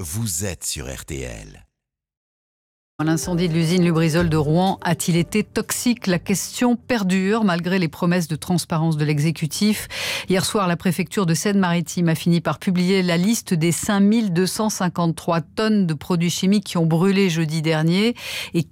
vous êtes sur RTL. L'incendie de l'usine Lubrizol de Rouen a-t-il été toxique ? La question perdure malgré les promesses de transparence de l'exécutif. Hier soir, la préfecture de Seine-Maritime a fini par publier la liste des 5253 tonnes de produits chimiques qui ont brûlé jeudi dernier et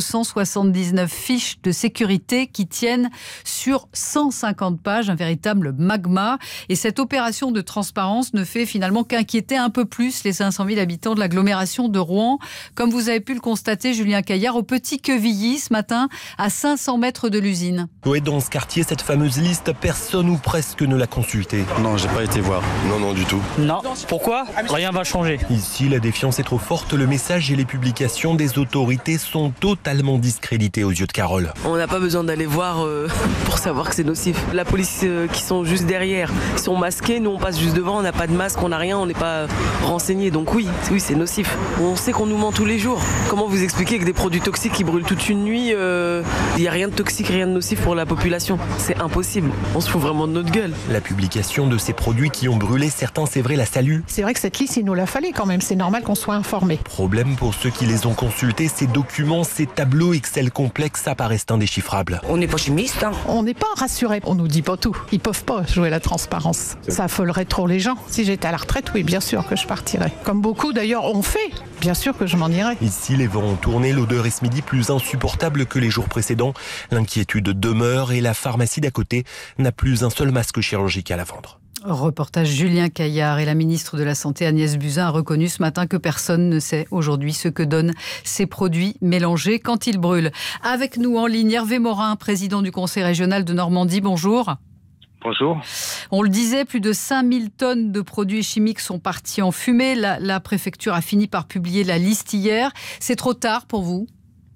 479 fiches de sécurité qui tiennent sur 150 pages, un véritable magma. Et cette opération de transparence ne fait finalement qu'inquiéter un peu plus les 500 000 habitants de l'agglomération de Rouen. Comme vous avez pu le constater, Julien Caillard, au Petit-Quevilly ce matin, à 500 mètres de l'usine. Oui, dans ce quartier, cette fameuse liste, personne ou presque ne l'a consultée. Non, j'ai pas été voir. Non, du tout. Non. Pourquoi ? Rien va changer. Ici, la défiance est trop forte. Le message et les publications des autorités sont totalement discrédités aux yeux de Carole. On n'a pas besoin d'aller voir pour savoir que c'est nocif. La police qui sont juste derrière, ils sont masqués. Nous, on passe juste devant, on n'a pas de masque, on n'a rien, on n'est pas renseignés. Donc oui, c'est nocif. On sait qu'on nous ment tous les jours. Comment vous expliquer que des produits toxiques qui brûlent toute une nuit, il n'y a rien de toxique, rien de nocif pour la population? C'est impossible. On se fout vraiment de notre gueule. La publication de ces produits qui ont brûlé, certains, c'est vrai, la saluent. C'est vrai que cette liste, il nous la fallait quand même. C'est normal qu'on soit informé. Problème pour ceux qui les ont consultés, ces documents, ces tableaux Excel complexes apparaissent indéchiffrables. On n'est pas chimiste, hein. On n'est pas rassuré. On nous dit pas tout. Ils peuvent pas jouer la transparence. Ça affolerait trop les gens. Si j'étais à la retraite, oui, bien sûr que je partirais. Comme beaucoup d'ailleurs ont fait. Bien sûr que je m'en irais. Ici, les vents ont tourné. L'odeur est ce midi plus insupportable que les jours précédents. L'inquiétude demeure et la pharmacie d'à côté n'a plus un seul masque chirurgical à vendre. Reportage Julien Caillard. Et la ministre de la Santé Agnès Buzyn a reconnu ce matin que personne ne sait aujourd'hui ce que donnent ces produits mélangés quand ils brûlent. Avec nous en ligne, Hervé Morin, président du Conseil régional de Normandie. Bonjour. Bonjour. On le disait, plus de 5000 tonnes de produits chimiques sont partis en fumée. La préfecture a fini par publier la liste hier. C'est trop tard pour vous ?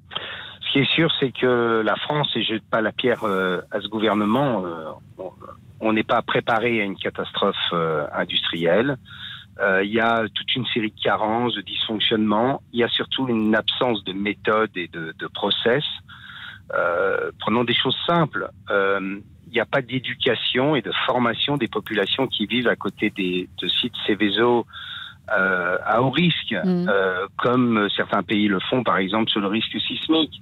Ce qui est sûr, c'est que la France, et je ne jette pas la pierre à ce gouvernement, on n'est pas préparé à une catastrophe industrielle. Il y a toute une série de carences, de dysfonctionnements. Il y a surtout une absence de méthode et de process. Prenons des choses simples. Il n'y a pas d'éducation et de formation des populations qui vivent à côté de sites Seveso à haut risque, comme certains pays le font, par exemple, sur le risque sismique.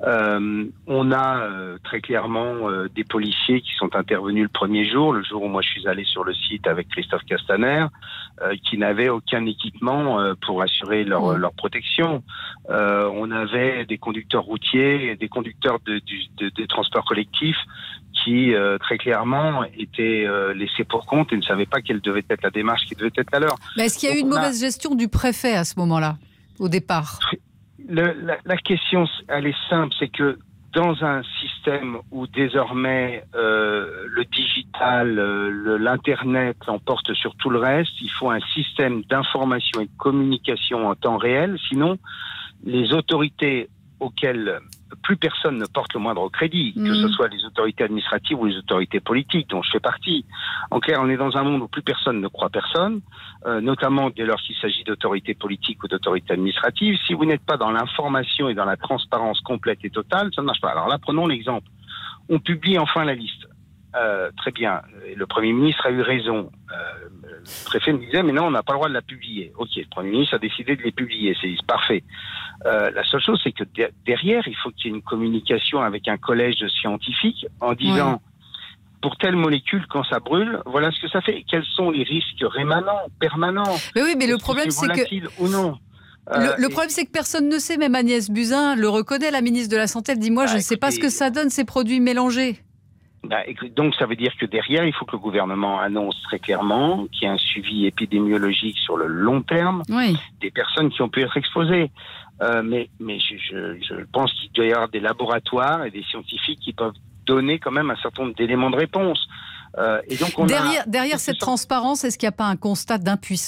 On a très clairement des policiers qui sont intervenus le premier jour, le jour où moi je suis allé sur le site avec Christophe Castaner, qui n'avaient aucun équipement pour assurer leur protection. On avait des conducteurs routiers, des conducteurs de transports collectifs qui très clairement étaient laissés pour compte et ne savaient pas quelle devait être la démarche qui devait être la leur. Mais est-ce qu'il y a eu une mauvaise gestion du préfet à ce moment-là, au départ ? La question, elle est simple, c'est que dans un système où désormais le digital, l'Internet l'emporte sur tout le reste, il faut un système d'information et de communication en temps réel, sinon les autorités auxquelles plus personne ne porte le moindre crédit, que ce soit les autorités administratives ou les autorités politiques dont je fais partie. En clair, on est dans un monde où plus personne ne croit personne, notamment dès lors qu'il s'agit d'autorités politiques ou d'autorités administratives. Si vous n'êtes pas dans l'information et dans la transparence complète et totale, ça ne marche pas. Alors là, prenons l'exemple. On publie enfin la liste. Très bien. Le Premier ministre a eu raison. Le préfet me disait, mais non, on n'a pas le droit de la publier. Ok, le Premier ministre a décidé de les publier. C'est parfait. La seule chose, c'est que derrière, il faut qu'il y ait une communication avec un collège de scientifiques en disant, pour telle molécule, quand ça brûle, voilà ce que ça fait. Quels sont les risques rémanents, permanents ? Mais oui, mais le problème, c'est que... ou non. Le problème, c'est que personne ne sait. Même Agnès Buzyn le reconnaît, la ministre de la Santé. Elle dit, moi, je ne sais pas ce que ça donne, ces produits mélangés. Donc ça veut dire que derrière, il faut que le gouvernement annonce très clairement qu'il y a un suivi épidémiologique sur le long terme des personnes qui ont pu être exposées. Mais je pense qu'il doit y avoir des laboratoires et des scientifiques qui peuvent donner quand même un certain nombre d'éléments de réponse. Et donc derrière cette transparence, est-ce qu'il n'y a pas un constat d'impuissance ?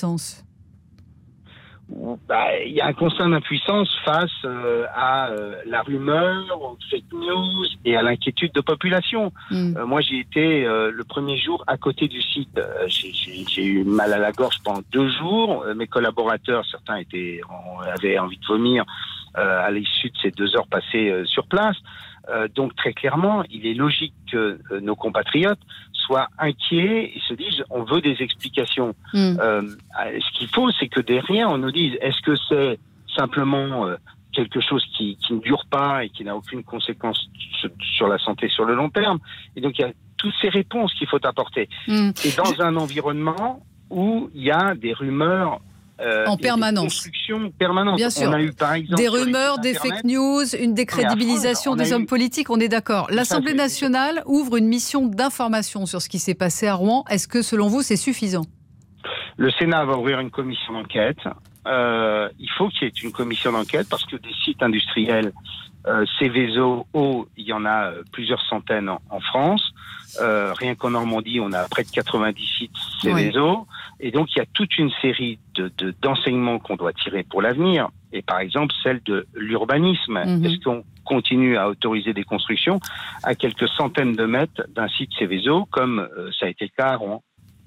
Il y a un constat d'impuissance face à la rumeur, aux fake news et à l'inquiétude de population. Moi, j'ai été le premier jour à côté du site. J'ai eu mal à la gorge pendant 2 jours. Mes collaborateurs, certains avaient envie de vomir à l'issue de ces 2 heures passées sur place. Donc très clairement, il est logique que nos compatriotes soient inquiets et se disent on veut des explications. Ce qu'il faut, c'est que derrière on nous dise est-ce que c'est simplement quelque chose qui ne dure pas et qui n'a aucune conséquence sur la santé sur le long terme. Et donc il y a toutes ces réponses qu'il faut apporter. Et dans un environnement où il y a des rumeurs en permanence. Des constructions permanentes. Bien sûr. On a eu par exemple des rumeurs, des fake news, une décrédibilisation des hommes politiques, on est d'accord. L'Assemblée nationale ouvre une mission d'information sur ce qui s'est passé à Rouen. Est-ce que selon vous c'est suffisant ? Le Sénat va ouvrir une commission d'enquête. Il faut qu'il y ait une commission d'enquête parce que des sites industriels Seveso, il y en a plusieurs centaines en France. Rien qu'en Normandie, on a près de 90 sites Seveso. Oui. Et donc, il y a toute une série d'enseignements qu'on doit tirer pour l'avenir. Et par exemple, celle de l'urbanisme. Est-ce qu'on continue à autoriser des constructions à quelques centaines de mètres d'un site Seveso, comme ça a été le cas à Rouen ?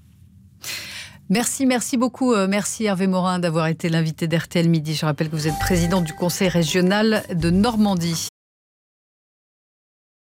Merci beaucoup. Merci Hervé Morin d'avoir été l'invité d'RTL Midi. Je rappelle que vous êtes président du conseil régional de Normandie.